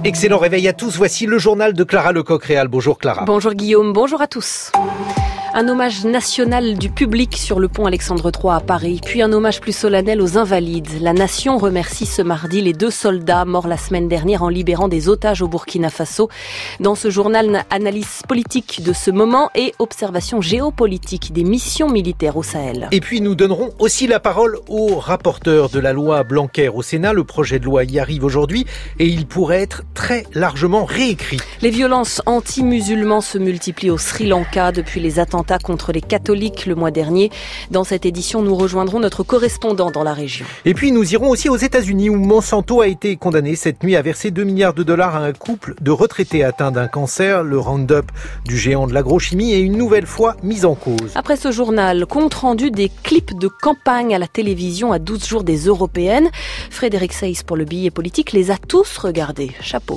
Excellent réveil à tous, voici le journal de Clara Lecoq-Réal. Bonjour Clara. Bonjour Guillaume, bonjour à tous. Un hommage national du public sur le pont Alexandre III à Paris, puis un hommage plus solennel aux Invalides. La nation remercie ce mardi les 2 soldats morts la semaine dernière en libérant des otages au Burkina Faso. Dans ce journal, analyse politique de ce moment et observation géopolitique des missions militaires au Sahel. Et puis nous donnerons aussi la parole au rapporteur de la loi Blanquer au Sénat. Le projet de loi y arrive aujourd'hui et il pourrait être très largement réécrit. Les violences anti-musulmans se multiplient au Sri Lanka depuis les attentats contre les catholiques le mois dernier. Dans cette édition, nous rejoindrons notre correspondant dans la région. Et puis nous irons aussi aux États-Unis où Monsanto a été condamné cette nuit à verser $2 milliards à un couple de retraités atteints d'un cancer. Le Roundup du géant de l'agrochimie est une nouvelle fois mis en cause. Après ce journal, compte rendu des clips de campagne à la télévision à 12 jours des européennes. Frédéric Seyss pour le billet politique les a tous regardés. Chapeau.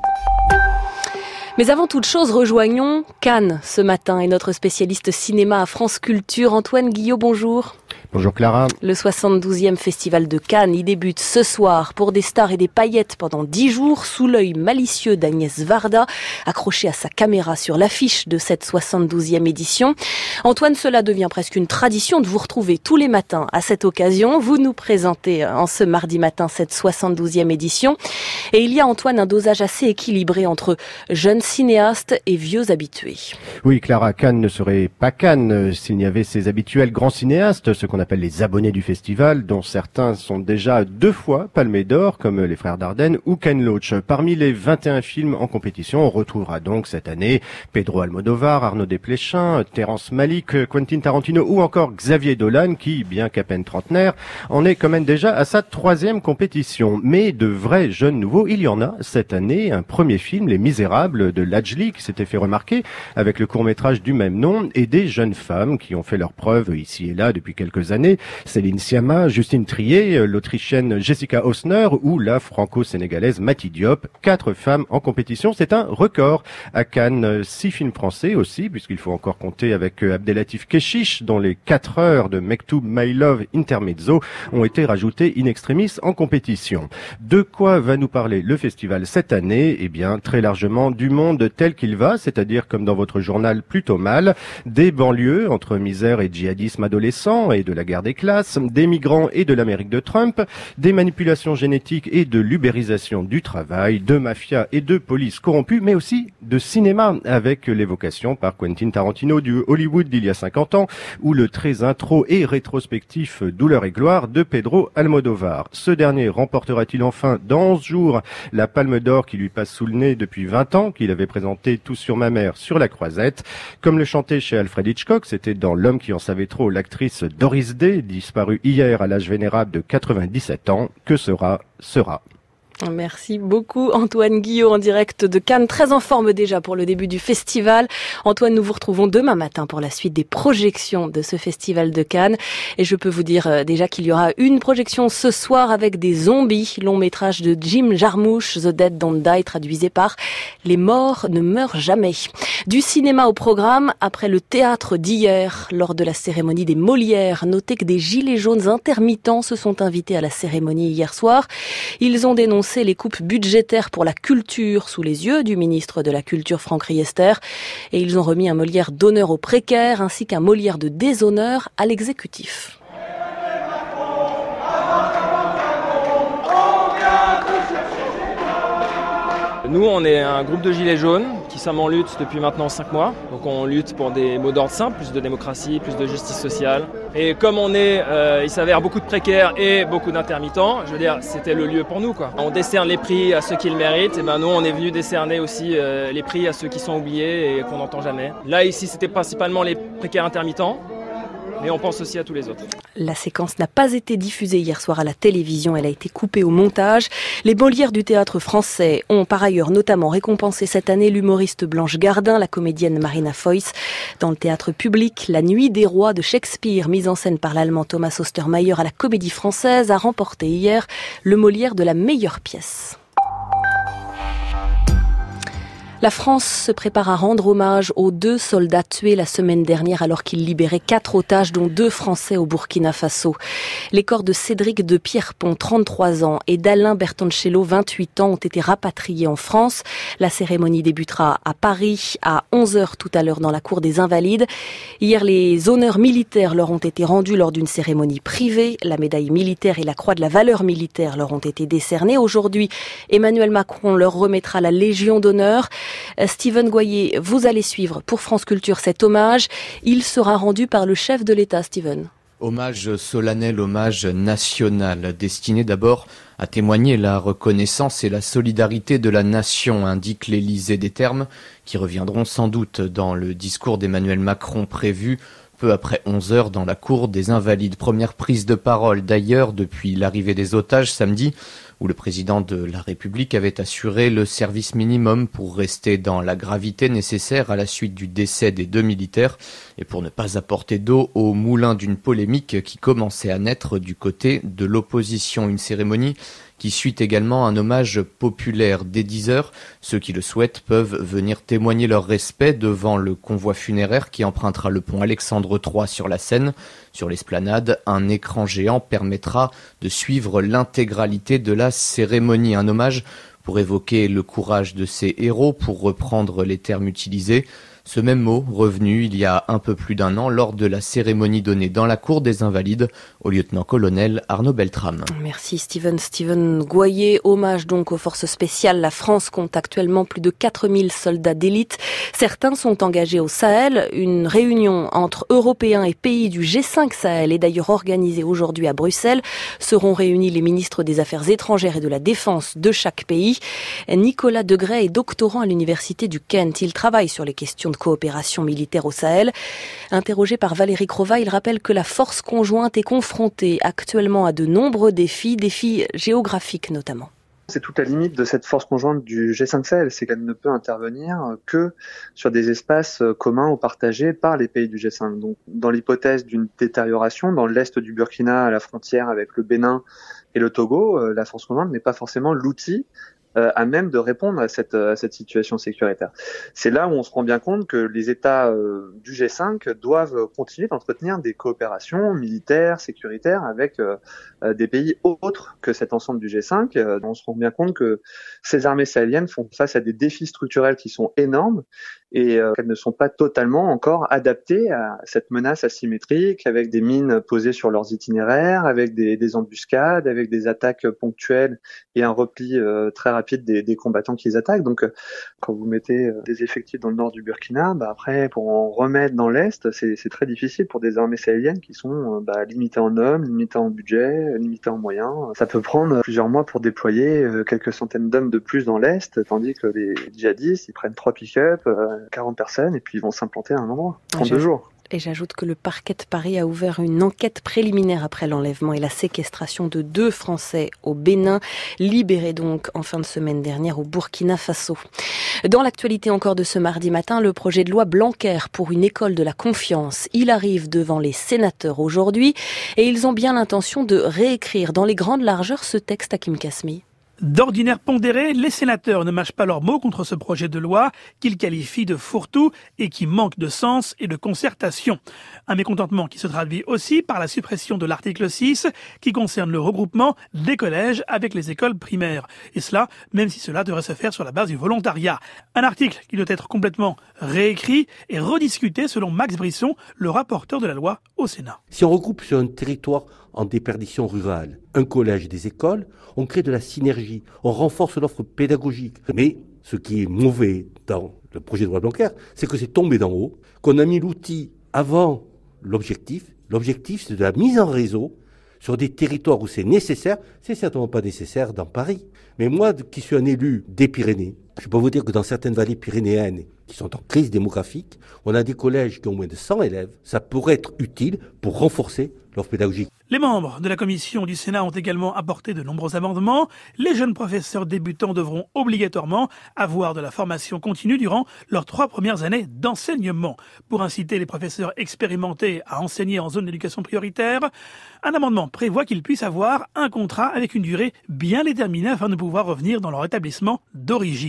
Mais avant toute chose, rejoignons Cannes ce matin et notre spécialiste cinéma à France Culture, Antoine Guillot, bonjour. Bonjour Clara. Le 72e festival de Cannes y débute ce soir pour des stars et des paillettes pendant 10 jours sous l'œil malicieux d'Agnès Varda, accrochée à sa caméra sur l'affiche de cette 72e édition. Antoine, cela devient presque une tradition de vous retrouver tous les matins à cette occasion. Vous nous présentez en ce mardi matin cette 72e édition. Et il y a, Antoine, un dosage assez équilibré entre jeunes cinéastes et vieux habitués. Oui, Clara, Cannes ne serait pas Cannes s'il n'y avait ces habituels grands cinéastes, ce qu'on appelle les abonnés du festival, dont certains sont déjà 2 fois palmés d'or, comme les frères Dardenne ou Ken Loach. Parmi les 21 films en compétition, on retrouvera donc cette année Pedro Almodovar, Arnaud Desplechin, Terrence Malick, Quentin Tarantino ou encore Xavier Dolan, qui, bien qu'à peine trentenaire, en est quand même déjà à sa 3e compétition. Mais de vrais jeunes nouveaux, il y en a cette année. Un premier film, Les Misérables, de Lajli, qui s'était fait remarquer avec le court-métrage du même nom, et des jeunes femmes qui ont fait leurs preuves ici et là depuis quelques années. Céline Sciamma, Justine Triet, l'Autrichienne Jessica Hausner ou la franco-sénégalaise Mati Diop. 4 femmes en compétition, c'est un record. À Cannes, 6 films français aussi, puisqu'il faut encore compter avec Abdelatif Kechiche, dont les 4 heures de Mektoub My Love Intermezzo ont été rajoutées in extremis en compétition. De quoi va nous parler le festival cette année? Eh bien, très largement du monde tel qu'il va, c'est-à-dire comme dans votre journal plutôt mal, des banlieues entre misère et djihadisme adolescent et de la guerre des classes, des migrants et de l'Amérique de Trump, des manipulations génétiques et de l'ubérisation du travail, de mafia et de police corrompue, mais aussi de cinéma avec l'évocation par Quentin Tarantino du Hollywood d'il y a 50 ans ou le très intro et rétrospectif Douleur et gloire de Pedro Almodovar. Ce dernier remportera-t-il enfin dans 11 jours la Palme d'Or qui lui passe sous le nez depuis 20 ans, qu'il avait présenté Tout sur ma mère sur la Croisette. Comme le chantait chez Alfred Hitchcock, c'était dans L'homme qui en savait trop l'actrice Doris Day, disparue hier à l'âge vénérable de 97 ans. Que sera. Merci beaucoup Antoine Guillot en direct de Cannes, très en forme déjà pour le début du festival. Antoine, nous vous retrouvons demain matin pour la suite des projections de ce festival de Cannes. Et je peux vous dire déjà qu'il y aura une projection ce soir avec des zombies, long métrage de Jim Jarmusch, The Dead Don't Die, traduisé par Les morts ne meurent jamais. Du cinéma au programme, après le théâtre d'hier, lors de la cérémonie des Molières, notez que des gilets jaunes intermittents se sont invités à la cérémonie hier soir. Ils ont dénoncé les coupes budgétaires pour la culture sous les yeux du ministre de la Culture Franck Riester et ils ont remis un Molière d'honneur aux précaires ainsi qu'un Molière de déshonneur à l'exécutif. Nous, on est un groupe de gilets jaunes qui sommes en lutte depuis maintenant 5 mois. Donc on lutte pour des mots d'ordre simples, plus de démocratie, plus de justice sociale. Et comme on est, il s'avère, beaucoup de précaires et beaucoup d'intermittents, je veux dire, c'était le lieu pour nous, quoi. On décerne les prix à ceux qui le méritent, et ben nous, on est venus décerner aussi les prix à ceux qui sont oubliés et qu'on n'entend jamais. Là, ici, c'était principalement les précaires intermittents. Mais on pense aussi à tous les autres. La séquence n'a pas été diffusée hier soir à la télévision, elle a été coupée au montage. Les Molières du théâtre français ont par ailleurs notamment récompensé cette année l'humoriste Blanche Gardin, la comédienne Marina Foïs. Dans le théâtre public, La Nuit des Rois de Shakespeare, mise en scène par l'allemand Thomas Ostermayer à la Comédie Française, a remporté hier le Molière de la meilleure pièce. La France se prépare à rendre hommage aux 2 soldats tués la semaine dernière alors qu'ils libéraient 4 otages, dont 2 Français au Burkina Faso. Les corps de Cédric de Pierrepont, 33 ans, et d'Alain Bertoncello, 28 ans, ont été rapatriés en France. La cérémonie débutera à Paris à 11h tout à l'heure dans la cour des Invalides. Hier, les honneurs militaires leur ont été rendus lors d'une cérémonie privée. La médaille militaire et la croix de la valeur militaire leur ont été décernées. Aujourd'hui, Emmanuel Macron leur remettra la Légion d'honneur. Steven Goyer, vous allez suivre pour France Culture cet hommage. Il sera rendu par le chef de l'État, Steven. Hommage solennel, hommage national, destiné d'abord à témoigner la reconnaissance et la solidarité de la nation, indique l'Élysée, des termes qui reviendront sans doute dans le discours d'Emmanuel Macron prévu peu après 11h dans la cour des Invalides. Première prise de parole d'ailleurs depuis l'arrivée des otages samedi, où le président de la République avait assuré le service minimum pour rester dans la gravité nécessaire à la suite du décès des 2 militaires et pour ne pas apporter d'eau au moulin d'une polémique qui commençait à naître du côté de l'opposition. Une cérémonie qui suit également un hommage populaire dès 10h. Ceux qui le souhaitent peuvent venir témoigner leur respect devant le convoi funéraire qui empruntera le pont Alexandre III sur la Seine. Sur l'esplanade, un écran géant permettra de suivre l'intégralité de la cérémonie. Un hommage pour évoquer le courage de ces héros, pour reprendre les termes utilisés. Ce même mot revenu il y a un peu plus d'1 an lors de la cérémonie donnée dans la cour des Invalides au lieutenant-colonel Arnaud Beltrame. Merci Steven Goyer. Hommage donc aux forces spéciales. La France compte actuellement plus de 4000 soldats d'élite. Certains sont engagés au Sahel. Une réunion entre Européens et pays du G5 Sahel est d'ailleurs organisée aujourd'hui à Bruxelles. Seront réunis les ministres des Affaires étrangères et de la Défense de chaque pays. Nicolas Degray est doctorant à l'université du Kent. Il travaille sur les questions de coopération militaire au Sahel. Interrogé par Valérie Crova, il rappelle que la force conjointe est confrontée actuellement à de nombreux défis géographiques notamment. C'est toute la limite de cette force conjointe du G5 Sahel, c'est qu'elle ne peut intervenir que sur des espaces communs ou partagés par les pays du G5. Donc, dans l'hypothèse d'une détérioration, dans l'est du Burkina, à la frontière avec le Bénin et le Togo, la force conjointe n'est pas forcément l'outil à même de répondre à cette situation sécuritaire. C'est là où on se rend bien compte que les États du G5 doivent continuer d'entretenir des coopérations militaires, sécuritaires avec des pays autres que cet ensemble du G5. On se rend bien compte que ces armées sahéliennes font face à des défis structurels qui sont énormes et qu'elles ne sont pas totalement encore adaptées à cette menace asymétrique, avec des mines posées sur leurs itinéraires, avec des embuscades, avec des attaques ponctuelles et un repli très rapide des combattants qui les attaquent. Donc, quand vous mettez des effectifs dans le nord du Burkina, après, pour en remettre dans l'est, c'est très difficile pour des armées sahéliennes qui sont limitées en hommes, limitées en budget, limitées en moyens. Ça peut prendre plusieurs mois pour déployer quelques centaines d'hommes de plus dans l'est, tandis que les djihadistes, ils prennent 3 pick-up, 40 personnes, et puis ils vont s'implanter à un endroit, 32 jours. Et j'ajoute que le parquet de Paris a ouvert une enquête préliminaire après l'enlèvement et la séquestration de 2 Français au Bénin, libérés donc en fin de semaine dernière au Burkina Faso. Dans l'actualité encore de ce mardi matin, le projet de loi Blanquer pour une école de la confiance. Il arrive devant les sénateurs aujourd'hui et ils ont bien l'intention de réécrire dans les grandes largeurs ce texte, Hakim Kasmi. D'ordinaire pondéré, les sénateurs ne mâchent pas leurs mots contre ce projet de loi qu'ils qualifient de fourre-tout et qui manque de sens et de concertation. Un mécontentement qui se traduit aussi par la suppression de l'article 6 qui concerne le regroupement des collèges avec les écoles primaires. Et cela, même si cela devrait se faire sur la base du volontariat. Un article qui doit être complètement réécrit et rediscuté selon Max Brisson, le rapporteur de la loi au Sénat. Si on regroupe sur un territoire en déperdition rurale un collège et des écoles, on crée de la synergie, on renforce l'offre pédagogique. Mais ce qui est mauvais dans le projet de loi Blanquer, c'est que c'est tombé d'en haut, qu'on a mis l'outil avant l'objectif. L'objectif, c'est de la mise en réseau sur des territoires où c'est nécessaire. C'est certainement pas nécessaire dans Paris. Mais moi, qui suis un élu des Pyrénées, je peux vous dire que dans certaines vallées pyrénéennes qui sont en crise démographique, on a des collèges qui ont moins de 100 élèves. Ça pourrait être utile pour renforcer l'offre pédagogique. Les membres de la commission du Sénat ont également apporté de nombreux amendements. Les jeunes professeurs débutants devront obligatoirement avoir de la formation continue durant leurs 3 premières années d'enseignement. Pour inciter les professeurs expérimentés à enseigner en zone d'éducation prioritaire, un amendement prévoit qu'ils puissent avoir un contrat avec une durée bien déterminée afin de pouvoir revenir dans leur établissement d'origine.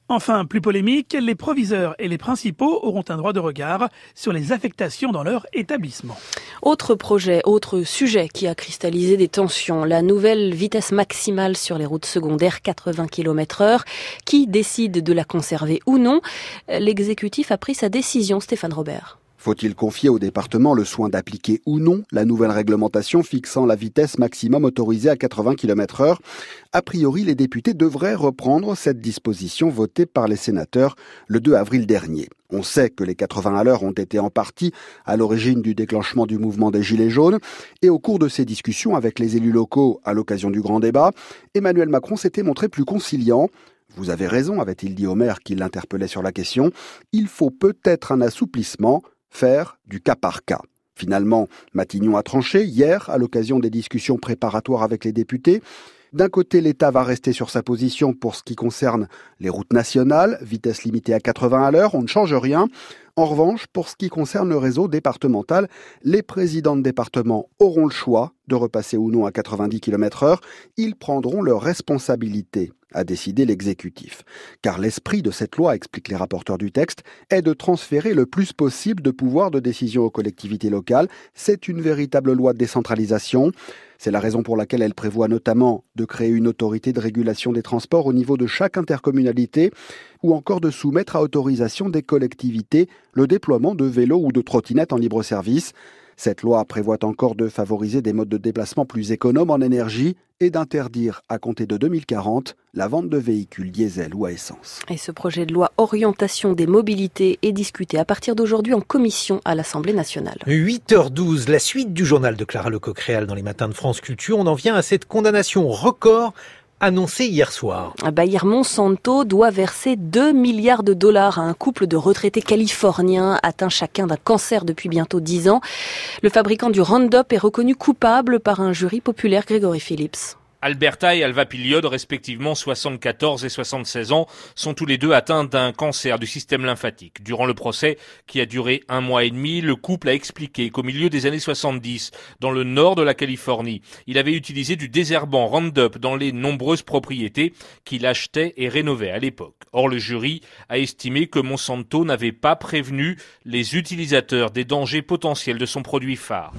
Enfin, plus polémique, les proviseurs et les principaux auront un droit de regard sur les affectations dans leur établissement. Autre projet, autre sujet qui a cristallisé des tensions, la nouvelle vitesse maximale sur les routes secondaires, 80 km/h. Qui décide de la conserver ou non? L'exécutif a pris sa décision, Stéphane Robert. Faut-il confier au département le soin d'appliquer ou non la nouvelle réglementation fixant la vitesse maximum autorisée à 80 km/h? A priori, les députés devraient reprendre cette disposition votée par les sénateurs le 2 avril dernier. On sait que les 80 à l'heure ont été en partie à l'origine du déclenchement du mouvement des Gilets jaunes. Et au cours de ces discussions avec les élus locaux à l'occasion du grand débat, Emmanuel Macron s'était montré plus conciliant. Vous avez raison, avait-il dit au maire qui l'interpellait sur la question. Il faut peut-être un assouplissement, faire du cas par cas. Finalement, Matignon a tranché hier à l'occasion des discussions préparatoires avec les députés. D'un côté, l'État va rester sur sa position pour ce qui concerne les routes nationales, vitesse limitée à 80 à l'heure, on ne change rien. En revanche, pour ce qui concerne le réseau départemental, les présidents de département auront le choix de repasser ou non à 90 km/h. Ils prendront leurs responsabilités, a décidé l'exécutif. Car l'esprit de cette loi, expliquent les rapporteurs du texte, est de transférer le plus possible de pouvoir de décision aux collectivités locales. C'est une véritable loi de décentralisation. C'est la raison pour laquelle elle prévoit notamment de créer une autorité de régulation des transports au niveau de chaque intercommunalité ou encore de soumettre à autorisation des collectivités le déploiement de vélos ou de trottinettes en libre service. Cette loi prévoit encore de favoriser des modes de déplacement plus économes en énergie et d'interdire, à compter de 2040, la vente de véhicules diesel ou à essence. Et ce projet de loi orientation des mobilités est discuté à partir d'aujourd'hui en commission à l'Assemblée nationale. 8h12, la suite du journal de Clara Lecoq-Réal dans les matins de France Culture. On en vient à cette condamnation record annoncé hier soir. Bayer Monsanto doit verser 2 milliards de dollars à un couple de retraités californiens atteints chacun d'un cancer depuis bientôt 10 ans. Le fabricant du Roundup est reconnu coupable par un jury populaire, Grégory Phillips. Alberta et Alva Pilliod, respectivement 74 et 76 ans, sont tous les deux atteints d'un cancer du système lymphatique. Durant le procès, qui a duré 1 mois et demi, le couple a expliqué qu'au milieu des années 70, dans le nord de la Californie, il avait utilisé du désherbant Roundup dans les nombreuses propriétés qu'il achetait et rénovait à l'époque. Or, le jury a estimé que Monsanto n'avait pas prévenu les utilisateurs des dangers potentiels de son produit phare.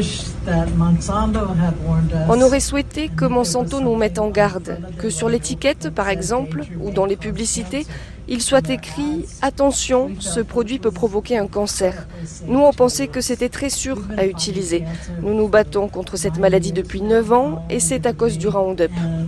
On aurait souhaité que Monsanto nous mette en garde, que sur l'étiquette, par exemple, ou dans les publicités, il soit écrit « Attention, ce produit peut provoquer un cancer ». Nous, on pensait que c'était très sûr à utiliser. Nous nous battons contre cette maladie depuis 9 ans et c'est à cause du Roundup.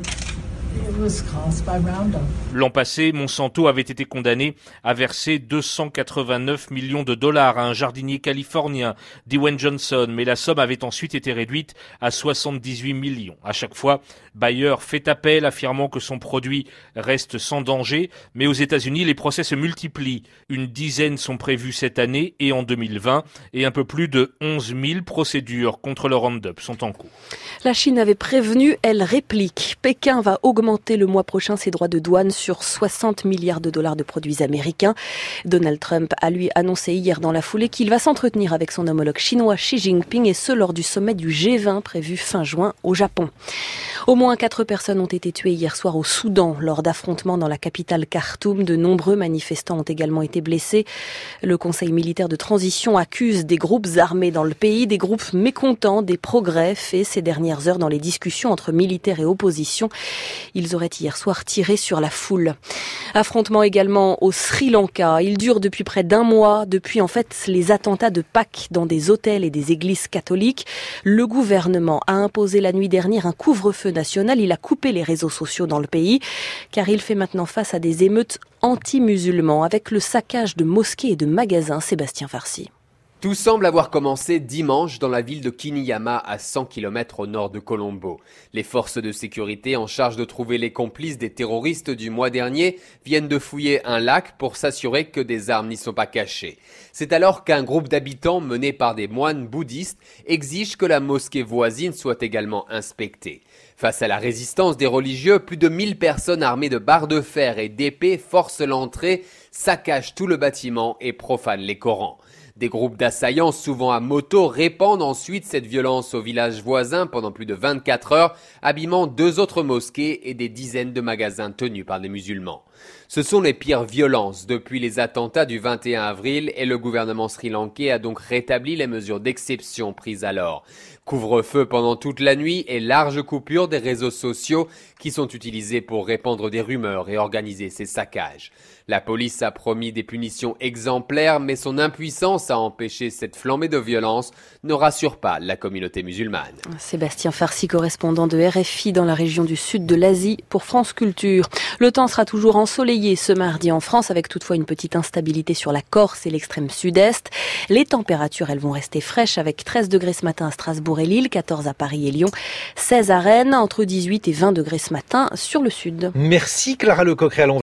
L'an passé, Monsanto avait été condamné à verser 289 millions de dollars à un jardinier californien, Dwayne Johnson, mais la somme avait ensuite été réduite à 78 millions. À chaque fois, Bayer fait appel, affirmant que son produit reste sans danger, mais aux États-Unis, les procès se multiplient. Une dizaine sont prévus cette année et en 2020, et un peu plus de 11 000 procédures contre le Roundup sont en cours. La Chine avait prévenu, elle réplique. Pékin va augmenter le mois prochain ses droits de douane sur 60 milliards de dollars de produits américains. Donald Trump a lui annoncé hier dans la foulée qu'il va s'entretenir avec son homologue chinois Xi Jinping et ce lors du sommet du G20 prévu fin juin au Japon. Au moins 4 personnes ont été tuées hier soir au Soudan lors d'affrontements dans la capitale Khartoum. De nombreux manifestants ont également été blessés. Le Conseil militaire de transition accuse des groupes armés dans le pays, des groupes mécontents des progrès faits ces dernières heures dans les discussions entre militaires et opposition. Ils auraient hier soir tiré sur la foule. Affrontement également au Sri Lanka. Il dure depuis près d'1 mois, depuis en fait les attentats de Pâques dans des hôtels et des églises catholiques. Le gouvernement a imposé la nuit dernière un couvre-feu national. Il a coupé les réseaux sociaux dans le pays car il fait maintenant face à des émeutes anti-musulmans avec le saccage de mosquées et de magasins. Sébastien Farsi. Tout semble avoir commencé dimanche dans la ville de Kiniyama à 100 km au nord de Colombo. Les forces de sécurité en charge de trouver les complices des terroristes du mois dernier viennent de fouiller un lac pour s'assurer que des armes n'y sont pas cachées. C'est alors qu'un groupe d'habitants mené par des moines bouddhistes exige que la mosquée voisine soit également inspectée. Face à la résistance des religieux, plus de 1000 personnes armées de barres de fer et d'épées forcent l'entrée, saccagent tout le bâtiment et profanent les Corans. Des groupes d'assaillants, souvent à moto, répandent ensuite cette violence aux villages voisins pendant plus de 24 heures, abîmant 2 autres mosquées et des dizaines de magasins tenus par des musulmans. Ce sont les pires violences depuis les attentats du 21 avril et le gouvernement sri-lankais a donc rétabli les mesures d'exception prises alors. Couvre-feu pendant toute la nuit et large coupure des réseaux sociaux qui sont utilisés pour répandre des rumeurs et organiser ces saccages. La police a promis des punitions exemplaires, mais son impuissance à empêcher cette flambée de violence ne rassure pas la communauté musulmane. Sébastien Farcy, correspondant de RFI dans la région du sud de l'Asie pour France Culture. Le temps sera toujours ensoleillé ce mardi en France, avec toutefois une petite instabilité sur la Corse et l'extrême sud-est. Les températures, elles vont rester fraîches avec 13 degrés ce matin à Strasbourg et Lille, 14 à Paris et Lyon, 16 à Rennes, entre 18 et 20 degrés ce matin sur le sud. Merci Clara Lecoq.